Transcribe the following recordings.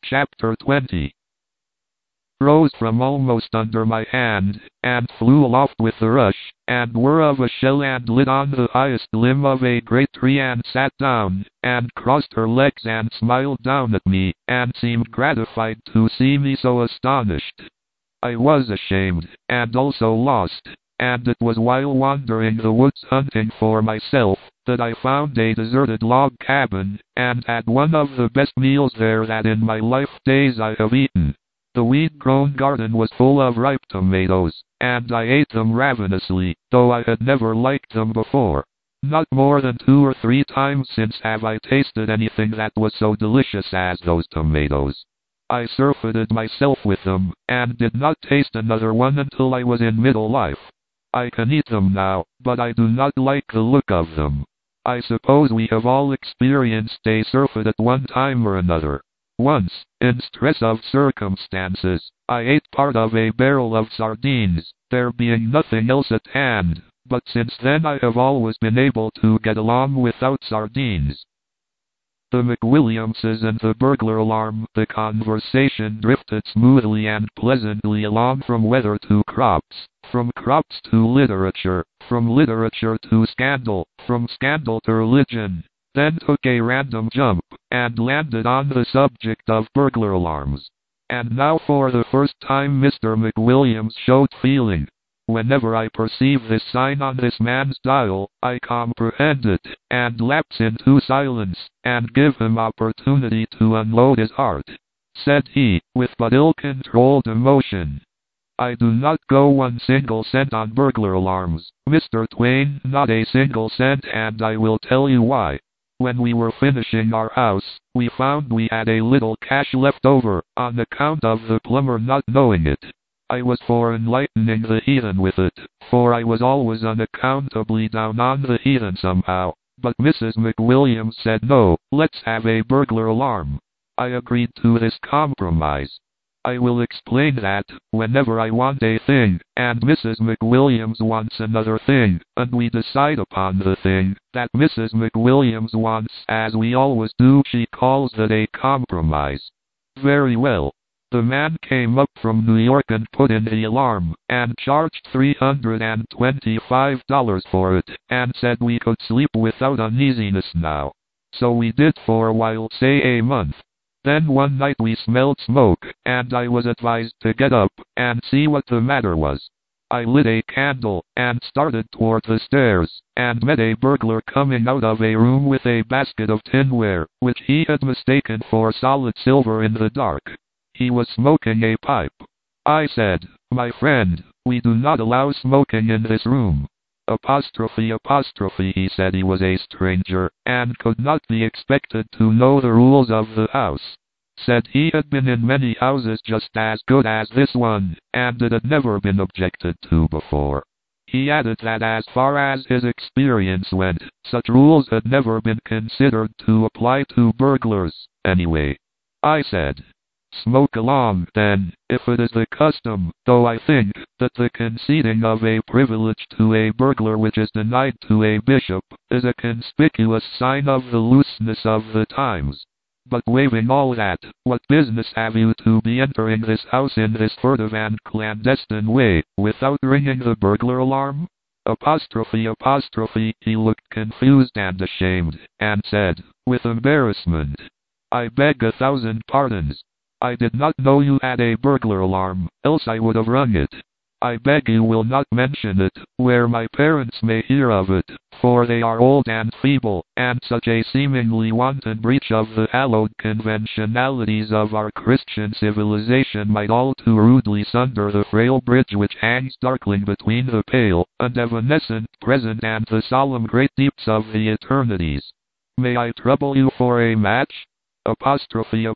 Chapter 20 rose from almost under my hand, and flew aloft with a rush, and were of a shell, and lit on the highest limb of a great tree, and sat down, and crossed her legs, and smiled down at me, and seemed gratified to see me so astonished. I was ashamed, and also lost, and it was while wandering the woods hunting for myself, that I found a deserted log cabin, and had one of the best meals there that in my life days I have eaten. The weed-grown garden was full of ripe tomatoes, and I ate them ravenously, though I had never liked them before. Not more than 2 or 3 times since have I tasted anything that was so delicious as those tomatoes. I surfeited myself with them, and did not taste another one until I was in middle life. I can eat them now, but I do not like the look of them. I suppose we have all experienced a surfeit at one time or another. Once, in stress of circumstances, I ate part of a barrel of sardines, there being nothing else at hand, but since then I have always been able to get along without sardines. The McWilliamses and the burglar alarm. The conversation drifted smoothly and pleasantly along from weather to crops, from crops to literature, from literature to scandal, from scandal to religion, then took a random jump, and landed on the subject of burglar alarms. And now for the first time Mr. McWilliams showed feeling. Whenever I perceive this sign on this man's dial, I comprehend it, and lapse into silence, and give him opportunity to unload his heart. Said he, with but ill-controlled emotion, "I do not go 1 single cent on burglar alarms, Mr. Twain, not a single cent, and I will tell you why. When we were finishing our house, we found we had a little cash left over, on account of the plumber not knowing it. I was for enlightening the heathen with it, for I was always unaccountably down on the heathen somehow, but Mrs. McWilliams said no, let's have a burglar alarm. I agreed to this compromise. I will explain that, whenever I want a thing, and Mrs. McWilliams wants another thing, and we decide upon the thing that Mrs. McWilliams wants, as we always do, she calls that a compromise. Very well. The man came up from New York and put in the alarm, and charged $325 for it, and said we could sleep without uneasiness now. So we did for a while, say a month. Then one night we smelled smoke, and I was advised to get up, and see what the matter was. I lit a candle, and started toward the stairs, and met a burglar coming out of a room with a basket of tinware, which he had mistaken for solid silver in the dark. He was smoking a pipe. I said, "My friend, we do not allow smoking in this room." Apostrophe. He said he was a stranger, and could not be expected to know the rules of the house. Said he had been in many houses just as good as this one, and it had never been objected to before. He added that as far as his experience went, such rules had never been considered to apply to burglars, anyway. I said, "Smoke along, then, if it is the custom, though I think that the conceding of a privilege to a burglar which is denied to a bishop is a conspicuous sign of the looseness of the times. But waiving all that, what business have you to be entering this house in this furtive and clandestine way, without ringing the burglar alarm?" Apostrophe. He looked confused and ashamed, and said, with embarrassment, "I beg 1,000 pardons. I did not know you had a burglar alarm, else I would have rung it. I beg you will not mention it, where my parents may hear of it, for they are old and feeble, and such a seemingly wanton breach of the hallowed conventionalities of our Christian civilization might all too rudely sunder the frail bridge which hangs darkling between the pale and evanescent present and the solemn great deeps of the eternities. May I trouble you for a match?" Apostrophe.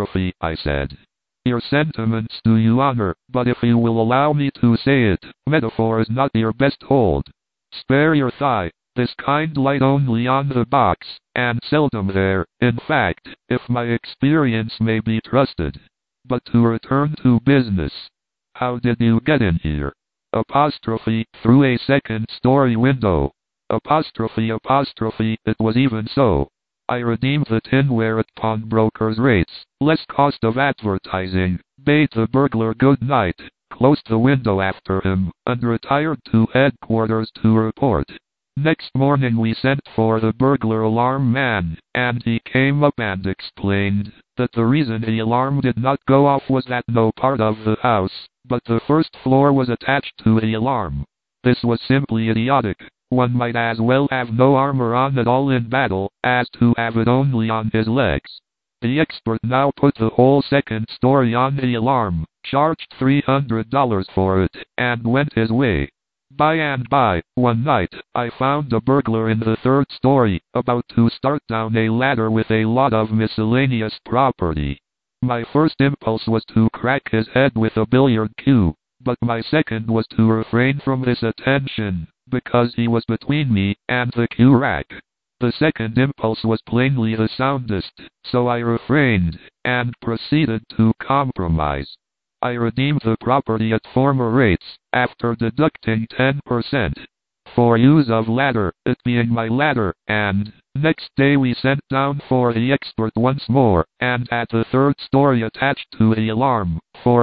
I said, "Your sentiments do you honor, but if you will allow me to say it, metaphor is not your best hold. Spare your thigh, this kind light only on the box, and seldom there, in fact, if my experience may be trusted. But to return to business. How did you get in here?" Apostrophe. Through a 2nd-story window. Apostrophe. It was even so. I redeemed the tinware at pawnbrokers' rates, less cost of advertising, bade the burglar good night, closed the window after him, and retired to headquarters to report. Next morning we sent for the burglar alarm man, and he came up and explained that the reason the alarm did not go off was that no part of the house, but the first floor was attached to the alarm. This was simply idiotic. One might as well have no armor on at all in battle, as to have it only on his legs. The expert now put the whole second story on the alarm, charged $300 for it, and went his way. By and by, one night, I found a burglar in the third story, about to start down a ladder with a lot of miscellaneous property. My first impulse was to crack his head with a billiard cue, but my second was to refrain from this attention, because he was between me and the cue rack. The second impulse was plainly the soundest, so I refrained, and proceeded to compromise. I redeemed the property at former rates, after deducting 10%. For use of ladder, it being my ladder, and next day we sent down for the expert once more, and had the third story attached to the alarm, for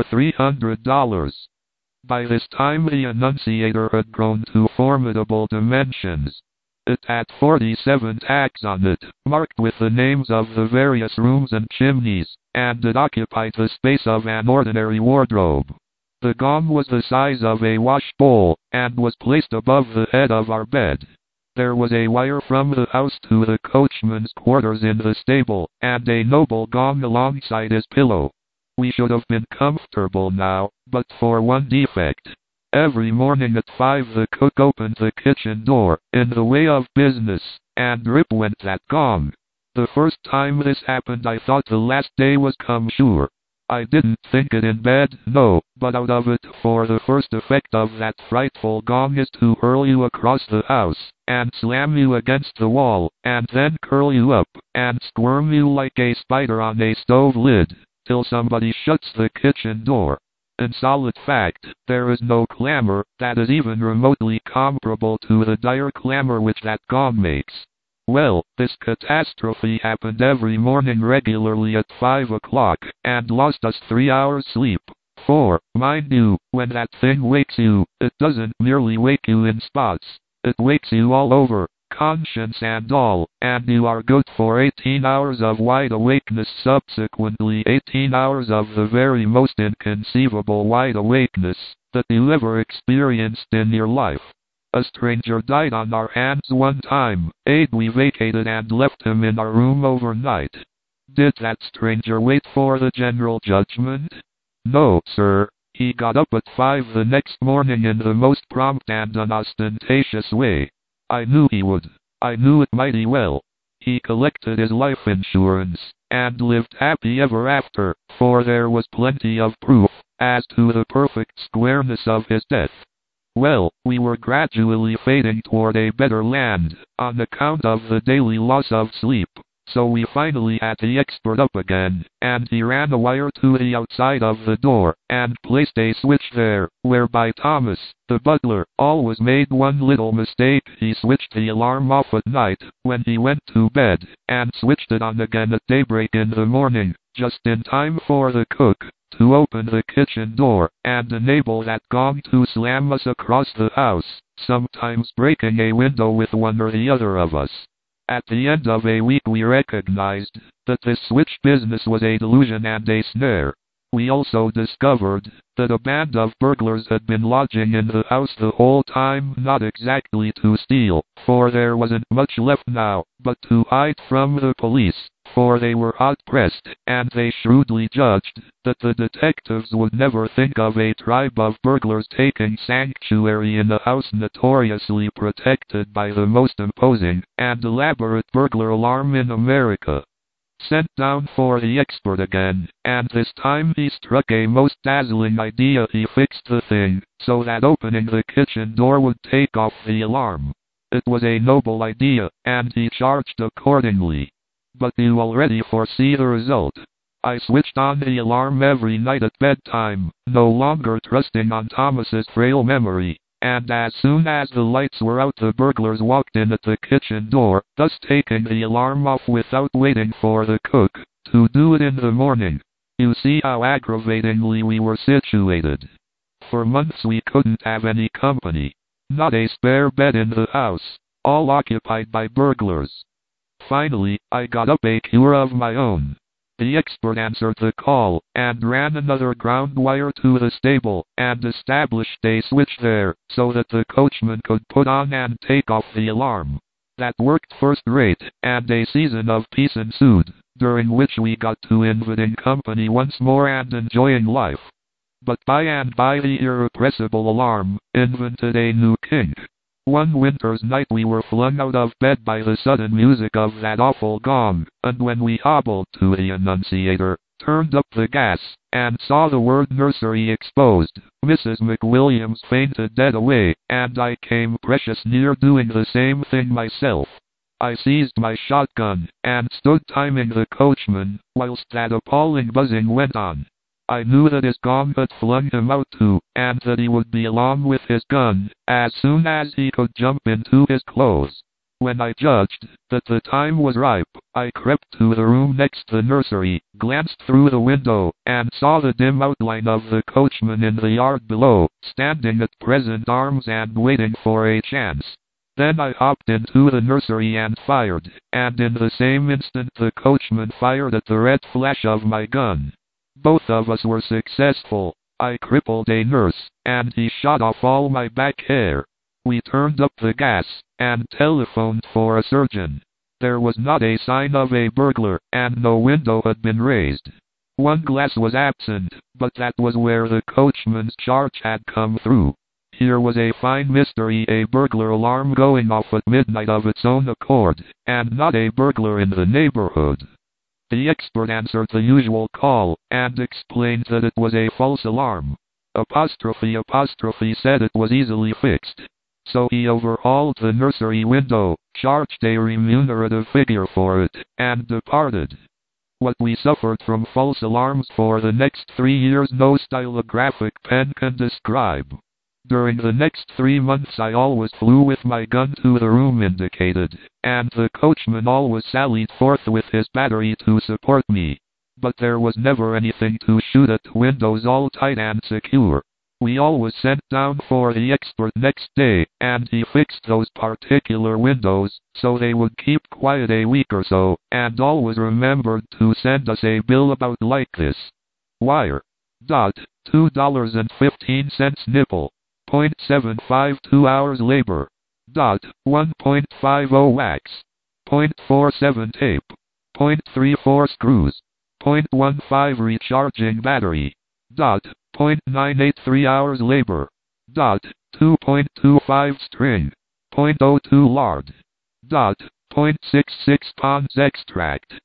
$300. By this time the Annunciator had grown to formidable dimensions. It had 47 tags on it, marked with the names of the various rooms and chimneys, and it occupied the space of an ordinary wardrobe. The gong was the size of a wash bowl, and was placed above the head of our bed. There was a wire from the house to the coachman's quarters in the stable, and a noble gong alongside his pillow. We should have been comfortable now, but for one defect. Every morning at 5 the cook opened the kitchen door, in the way of business, and rip went that gong. The first time this happened I thought the last day was come sure. I didn't think it in bed, no, but out of it, for the first effect of that frightful gong is to hurl you across the house, and slam you against the wall, and then curl you up, and squirm you like a spider on a stove lid, till somebody shuts the kitchen door. In solid fact, there is no clamor that is even remotely comparable to the dire clamor which that gong makes. Well, this catastrophe happened every morning regularly at 5 o'clock, and lost us 3 hours sleep. For, mind you, when that thing wakes you, it doesn't merely wake you in spots, it wakes you all over, conscience and all, and you are good for 18 hours of wide awakeness, subsequently 18 hours of the very most inconceivable wide awakeness that you ever experienced in your life. A stranger died on our hands one time, we vacated and left him in our room overnight. Did that stranger wait for the general judgment? No, sir. He got up at 5 the next morning in the most prompt and unostentatious way. I knew he would. I knew it mighty well. He collected his life insurance, and lived happy ever after, for there was plenty of proof as to the perfect squareness of his death. Well, we were gradually fading toward a better land, on account of the daily loss of sleep, so we finally had the expert up again, and he ran a wire to the outside of the door, and placed a switch there, whereby Thomas, the butler, always made one little mistake. He switched the alarm off at night, when he went to bed, and switched it on again at daybreak in the morning, just in time for the cook to open the kitchen door, and enable that gong to slam us across the house, sometimes breaking a window with one or the other of us. At the end of a week we recognized that this switch business was a delusion and a snare. We also discovered that a band of burglars had been lodging in the house the whole time, not exactly to steal, for there wasn't much left now, but to hide from the police, for they were hard-pressed, and they shrewdly judged that the detectives would never think of a tribe of burglars taking sanctuary in a house notoriously protected by the most imposing and elaborate burglar alarm in America. Sent down for the expert again, and this time he struck a most dazzling idea. He fixed the thing so that opening the kitchen door would take off the alarm. It was a noble idea, and he charged accordingly. But you already foresee the result. I switched on the alarm every night at bedtime, no longer trusting on Thomas's frail memory, and as soon as the lights were out the burglars walked in at the kitchen door, thus taking the alarm off without waiting for the cook to do it in the morning. You see how aggravatingly we were situated. For months we couldn't have any company. Not a spare bed in the house, all occupied by burglars. Finally, I got up a cure of my own. The expert answered the call, and ran another ground wire to the stable, and established a switch there, so that the coachman could put on and take off the alarm. That worked first rate, and a season of peace ensued, during which we got to inviting company once more and enjoying life. But by and by the irrepressible alarm invented a new kink. One winter's night we were flung out of bed by the sudden music of that awful gong, and when we hobbled to the annunciator, turned up the gas, and saw the word nursery exposed, Mrs. McWilliams fainted dead away, and I came precious near doing the same thing myself. I seized my shotgun, and stood timing the coachman, whilst that appalling buzzing went on. I knew that his gong had flung him out too, and that he would be along with his gun, as soon as he could jump into his clothes. When I judged that the time was ripe, I crept to the room next the nursery, glanced through the window, and saw the dim outline of the coachman in the yard below, standing at present arms and waiting for a chance. Then I hopped into the nursery and fired, and in the same instant the coachman fired at the red flash of my gun. Both of us were successful. I crippled a nurse, and he shot off all my back hair. We turned up the gas, and telephoned for a surgeon. There was not a sign of a burglar, and no window had been raised. One glass was absent, but that was where the coachman's charge had come through. Here was a fine mystery, a burglar alarm going off at midnight of its own accord, and not a burglar in the neighborhood. The expert answered the usual call, and explained that it was a false alarm. Apostrophe said it was easily fixed. So he overhauled the nursery window, charged a remunerative figure for it, and departed. What we suffered from false alarms for the next 3 years no stylographic pen can describe. During the next 3 months I always flew with my gun to the room indicated, and the coachman always sallied forth with his battery to support me. But there was never anything to shoot at, windows all tight and secure. We always sent down for the expert next day, and he fixed those particular windows, so they would keep quiet a week or so, and always remembered to send us a bill about like this. Wire. $2.15 nipple. 0.752 hours labor. 1.50 wax. 0.47 tape. 0.34 screws. 0.15 recharging battery. 0.983 hours labor. 2.25 string. 0.02 lard. 0.66 ponds extract.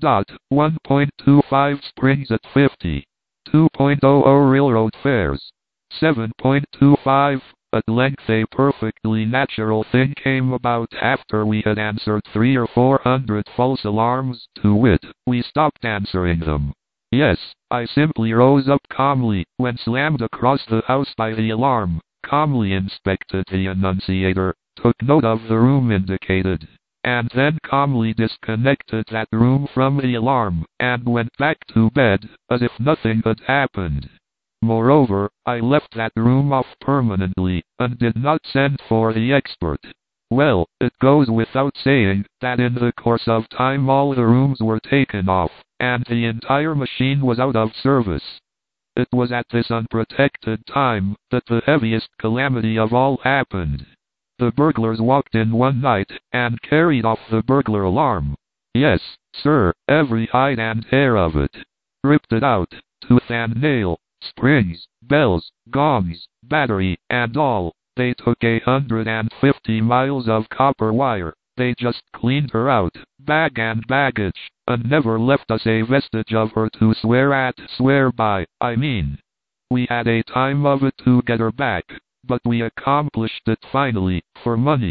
1.25 springs at 50. 2.00 railroad fares. 7.25. At length a perfectly natural thing came about after we had answered 300 or 400 false alarms, to wit, we stopped answering them. Yes, I simply rose up calmly, when slammed across the house by the alarm, calmly inspected the annunciator, took note of the room indicated, and then calmly disconnected that room from the alarm, and went back to bed, as if nothing had happened. Moreover, I left that room off permanently, and did not send for the expert. Well, it goes without saying that in the course of time all the rooms were taken off, and the entire machine was out of service. It was at this unprotected time that the heaviest calamity of all happened. The burglars walked in one night, and carried off the burglar alarm. Yes, sir, every hide and hair of it. Ripped it out, tooth and nail. Springs, bells, gongs, battery, and all. They took 150 miles of copper wire. They just cleaned her out, bag and baggage, and never left us a vestige of her to swear by, I mean. We had a time of it to get her back, but we accomplished it finally, for money.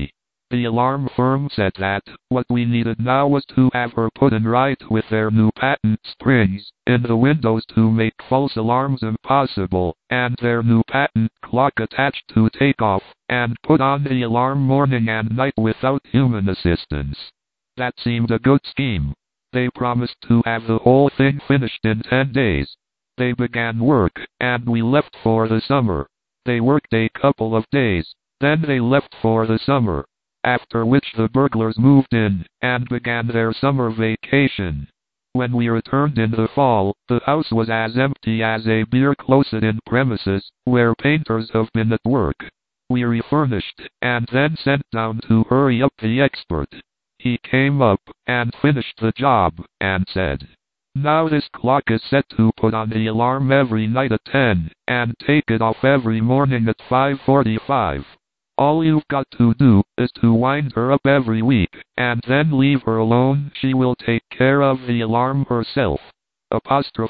The alarm firm said that what we needed now was to have her put in right with their new patent springs in the windows to make false alarms impossible, and their new patent clock attached to take off and put on the alarm morning and night without human assistance. That seemed a good scheme. They promised to have the whole thing finished in 10 days. They began work, and we left for the summer. They worked a couple of days, then they left for the summer. After which the burglars moved in, and began their summer vacation. When we returned in the fall, the house was as empty as a beer-closeted premises, where painters have been at work. We refurnished, and then sent down to hurry up the expert. He came up, and finished the job, and said, "Now this clock is set to put on the alarm every night at 10, and take it off every morning at 5:45. All you've got to do is to wind her up every week, and then leave her alone. She will take care of the alarm herself." After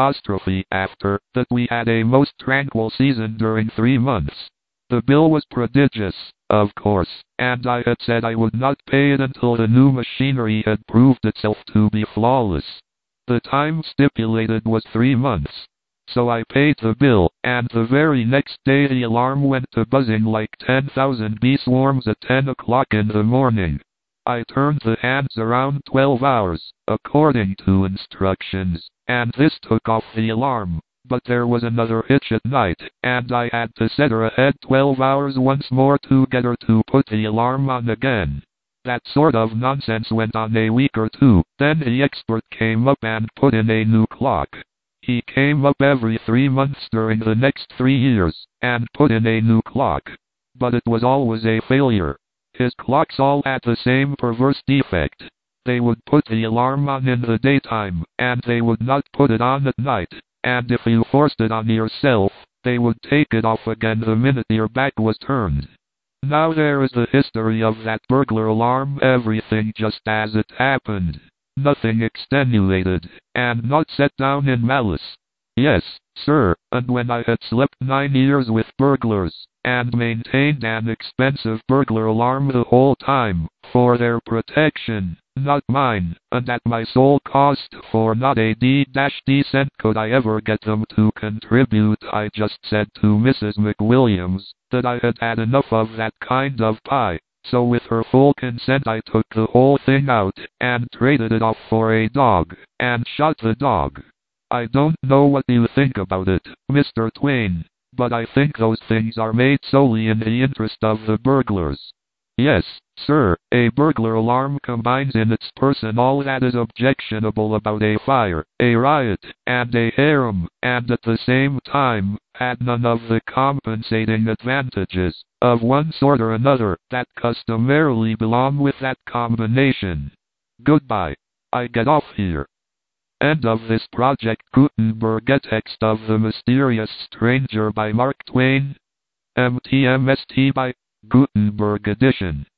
that we had a most tranquil season during 3 months. The bill was prodigious, of course, and I had said I would not pay it until the new machinery had proved itself to be flawless. The time stipulated was 3 months. So I paid the bill, and the very next day the alarm went to buzzing like 10,000 bee swarms at 10 o'clock in the morning. I turned the hands around 12 hours, according to instructions, and this took off the alarm. But there was another hitch at night, and I had to set her ahead 12 hours once more to get her to put the alarm on again. That sort of nonsense went on a week or two, then the expert came up and put in a new clock. He came up every 3 months during the next 3 years, and put in a new clock. But it was always a failure. His clocks all had the same perverse defect. They would put the alarm on in the daytime, and they would not put it on at night, and if you forced it on yourself, they would take it off again the minute your back was turned. Now there is the history of that burglar alarm, everything just as it happened. Nothing extenuated, and not set down in malice. Yes, sir, and when I had slept 9 years with burglars, and maintained an expensive burglar alarm the whole time, for their protection, not mine, and at my sole cost, for not a d-d cent could I ever get them to contribute, I just said to Mrs. McWilliams that I had had enough of that kind of pie. So with her full consent I took the whole thing out, and traded it off for a dog, and shot the dog. I don't know what you think about it, Mr. Twain, but I think those things are made solely in the interest of the burglars. Yes, sir, a burglar alarm combines in its person all that is objectionable about a fire, a riot, and a harem, and at the same time, had none of the compensating advantages, of one sort or another, that customarily belong with that combination. Goodbye. I get off here. End of this Project Gutenberg. Text of The Mysterious Stranger by Mark Twain. MTMST by Gutenberg Edition.